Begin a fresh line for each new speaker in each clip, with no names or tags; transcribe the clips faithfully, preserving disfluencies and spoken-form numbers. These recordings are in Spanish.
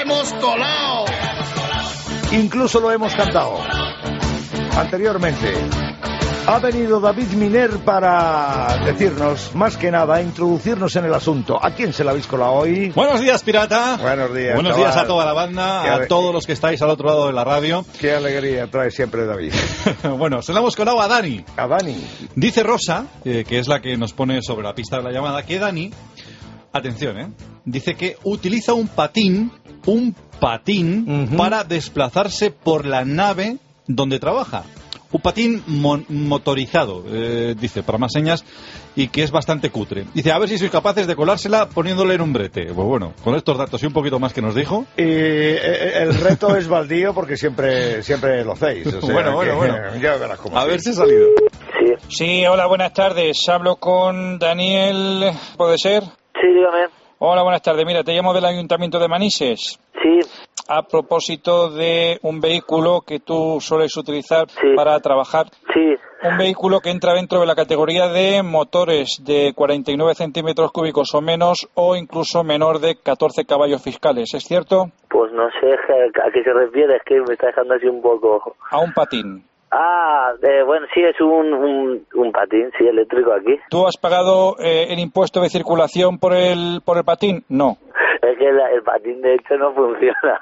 hemos colado.
Incluso lo hemos cantado. Anteriormente ha venido David Miner para decirnos, más que nada, introducirnos en el asunto. ¿A quién se la habéis colado hoy?
Buenos días, pirata.
Buenos días,
Buenos
chaval.
días a toda la banda, a todos los que estáis al otro lado de la radio.
Qué alegría trae siempre David.
Bueno, se la hemos colado a Dani.
A Dani.
Dice Rosa, eh, que es la que nos pone sobre la pista de la llamada, que Dani, atención, eh, dice que utiliza un patín, un patín, uh-huh. para desplazarse por la nave donde trabaja. Un patín mon- motorizado, eh, dice, para más señas, y que es bastante cutre. Dice, a ver si sois capaces de colársela poniéndole en un brete. Pues bueno, con estos datos y un poquito más que nos dijo.
Y eh, el reto es baldío porque siempre siempre lo hacéis. O sea,
bueno, bueno,
que,
bueno.
Ya verás cómo.
A
sí.
ver si ha salido.
Sí.
Sí, hola, buenas tardes. Hablo con Daniel, ¿puede ser?
Sí, dígame.
Hola, buenas tardes. Mira, te llamo del Ayuntamiento de Manises.
Sí.
A propósito de un vehículo que tú sueles utilizar
sí.
para trabajar.
Sí.
Un vehículo que entra dentro de la categoría de motores de cuarenta y nueve centímetros cúbicos o menos, o incluso menor de catorce caballos fiscales, ¿es cierto?
Pues no sé a qué se refiere, es que me está dejando así un poco...
A un patín.
Ah, eh, bueno, sí, es un, un, un patín, sí, eléctrico aquí.
¿Tú has pagado eh, el impuesto de circulación por el, por el patín? No.
Es que la, el patín de hecho no funciona.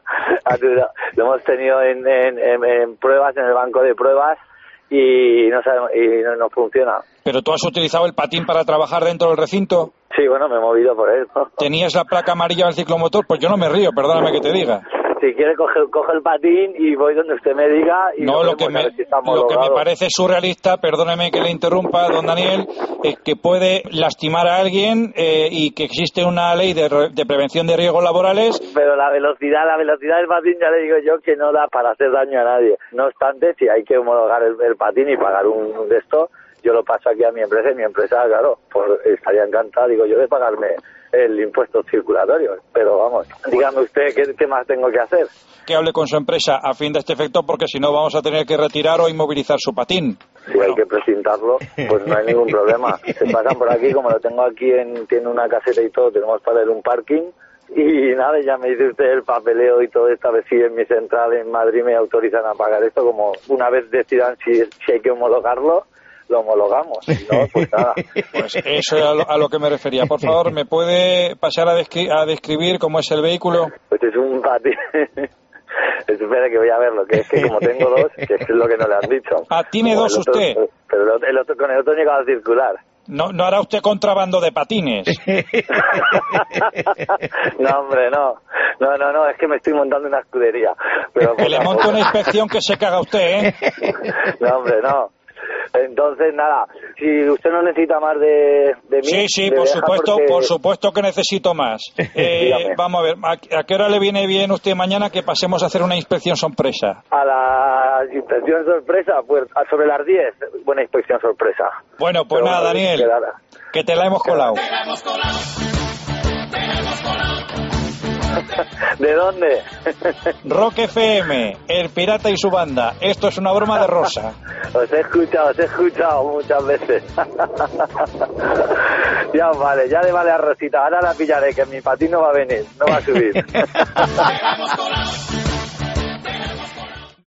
Lo hemos tenido en, en, en, en pruebas, en el banco de pruebas, y no sabemos, y no, no funciona.
¿Pero tú has utilizado el patín para trabajar dentro del recinto?
Sí, bueno, me he movido por él, ¿no?
¿Tenías la placa amarilla del ciclomotor? Pues yo no me río, perdóname que te diga.
Si quiere, coge, coge el patín y voy donde usted me diga. Y
no, lo que, me, si lo que me parece surrealista, perdóneme que le interrumpa, don Daniel, es que puede lastimar a alguien eh, y que existe una ley de, re, de prevención de riesgos laborales.
Pero la velocidad, la velocidad del patín, ya le digo yo que no da para hacer daño a nadie. No obstante, si hay que homologar el, el patín y pagar un, un de esto, yo lo paso aquí a mi empresa y mi empresa, claro, pues estaría encantada, digo yo, de pagarme el impuesto circulatorio. Pero vamos, dígame usted, ¿qué, qué más tengo que hacer?
Que hable con su empresa a fin de este efecto, porque si no vamos a tener que retirar o inmovilizar su patín.
Si bueno. Hay que presentarlo, pues no hay ningún problema. Se pasan por aquí, como lo tengo aquí, en, tiene una caseta y todo, tenemos para ir un parking. Y nada, ya me dice usted el papeleo y todo esto, a ver si en mi central en Madrid me autorizan a pagar esto, como una vez decidan si, si hay que homologarlo, lo homologamos. Si no, pues nada.
Pues eso es a lo, a lo que me refería. Por favor, ¿me puede pasar a, descri- a describir cómo es el vehículo?
Pues es un patín. Espera que voy a verlo, que es que como tengo dos, que es lo que no le han dicho.
Ah, ¿tiene
como
dos
otro,
usted?
Pero el otro, el otro, con el otro llegado a circular.
No, no hará usted contrabando de patines.
No, hombre, no. No, no, no, es que me estoy montando una escudería. Pero
que le monte una inspección que se caga usted, ¿eh?
No, hombre, no. Entonces, nada, si usted no necesita más de, de mí...
Sí, sí, por supuesto, porque... por supuesto que necesito más. Eh, vamos a ver, ¿a, ¿a qué hora le viene bien usted mañana que pasemos a hacer una inspección sorpresa?
A la inspección sorpresa, pues sobre las diez, buena inspección sorpresa.
Bueno, pues Pero nada, bueno, Daniel, quedara. que te la hemos colado.
Te la hemos colado, te la hemos colado.
¿De dónde?
Rock F M, El Pirata y su banda. Esto es una broma de Rosa.
Os he escuchado, os he escuchado muchas veces. Ya vale, ya le vale a Rosita. Ahora la pillaré, que mi patín no va a venir, no va a subir.